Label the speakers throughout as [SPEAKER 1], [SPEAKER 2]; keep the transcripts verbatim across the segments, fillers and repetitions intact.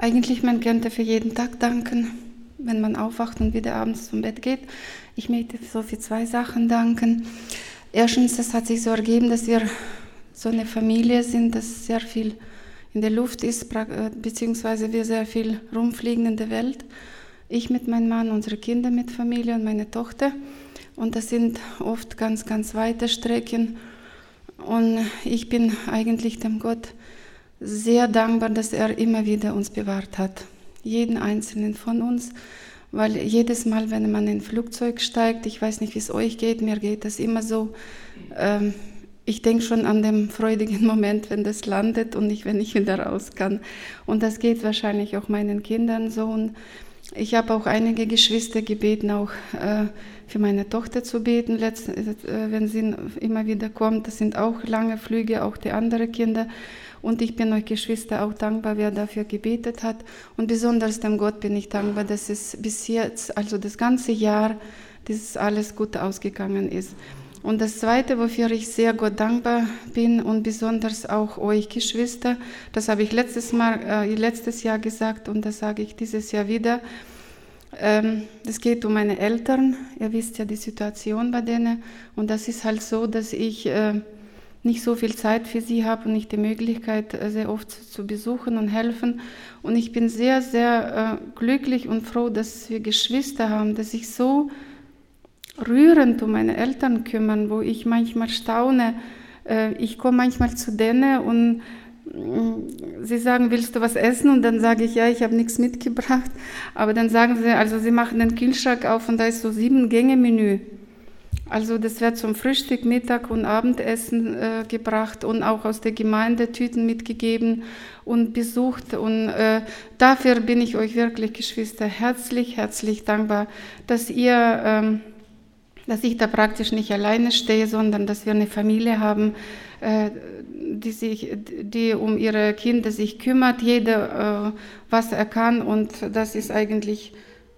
[SPEAKER 1] Eigentlich, man könnte für jeden Tag danken, wenn man aufwacht und wieder abends zum Bett geht. Ich möchte so für zwei Sachen danken. Erstens, es hat sich so ergeben, dass wir so eine Familie sind, dass sehr viel in der Luft ist, beziehungsweise wir sehr viel rumfliegen in der Welt. Ich mit meinem Mann, unsere Kinder mit Familie und meine Tochter. Und das sind oft ganz, ganz weite Strecken. Und ich bin eigentlich dem Gott sehr dankbar, dass er immer wieder uns bewahrt hat. Jeden einzelnen von uns. Weil jedes Mal, wenn man in ein Flugzeug steigt, ich weiß nicht, wie es euch geht, mir geht das immer so, ähm, ich denke schon an den freudigen Moment, wenn das landet und nicht, wenn ich wieder raus kann. Und das geht wahrscheinlich auch meinen Kindern so. Und ich habe auch einige Geschwister gebeten, auch äh, für meine Tochter zu beten, letzt, äh, wenn sie immer wieder kommt. Das sind auch lange Flüge, auch die anderen Kinder. Und ich bin euch Geschwister auch dankbar, wer dafür gebetet hat. Und besonders dem Gott bin ich dankbar, dass es bis jetzt, also das ganze Jahr, dieses alles gut ausgegangen ist. Und das Zweite, wofür ich sehr Gott dankbar bin und besonders auch euch Geschwister, das habe ich letztes Mal, äh, letztes Jahr gesagt und das sage ich dieses Jahr wieder. Ähm, das geht um meine Eltern. Ihr wisst ja die Situation bei denen. Und das ist halt so, dass ich äh, nicht so viel Zeit für sie habe und nicht die Möglichkeit, sehr oft zu besuchen und helfen. Und ich bin sehr, sehr äh, glücklich und froh, dass wir Geschwister haben, dass ich so rührend um meine Eltern kümmern, wo ich manchmal staune. Äh, ich komme manchmal zu denen und äh, sie sagen, willst du was essen? Und dann sage ich, ja, ich habe nichts mitgebracht. Aber dann sagen sie, also sie machen den Kühlschrank auf und da ist so sieben Gänge Menü. Also das wird zum Frühstück, Mittag und Abendessen äh, gebracht und auch aus der Gemeinde Tüten mitgegeben und besucht. Und äh, dafür bin ich euch wirklich, Geschwister, herzlich, herzlich dankbar, dass ihr, ähm, dass ich da praktisch nicht alleine stehe, sondern dass wir eine Familie haben, äh, die sich, die um ihre Kinder sich kümmert, jeder äh, was er kann. Und das ist eigentlich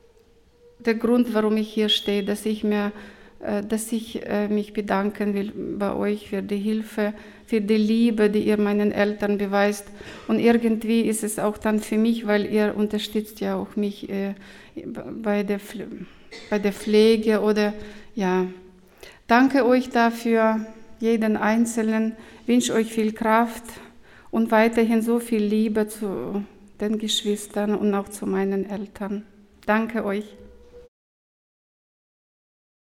[SPEAKER 1] der Grund, warum ich hier stehe, dass ich mir dass ich mich bedanken will bei euch für die Hilfe, für die Liebe, die ihr meinen Eltern beweist. Und irgendwie ist es auch dann für mich, weil ihr unterstützt ja auch mich bei der, bei der Pflege oder ja. Danke euch dafür, jeden Einzelnen, wünsche euch viel Kraft und weiterhin so viel Liebe zu den Geschwistern und auch zu meinen Eltern. Danke euch.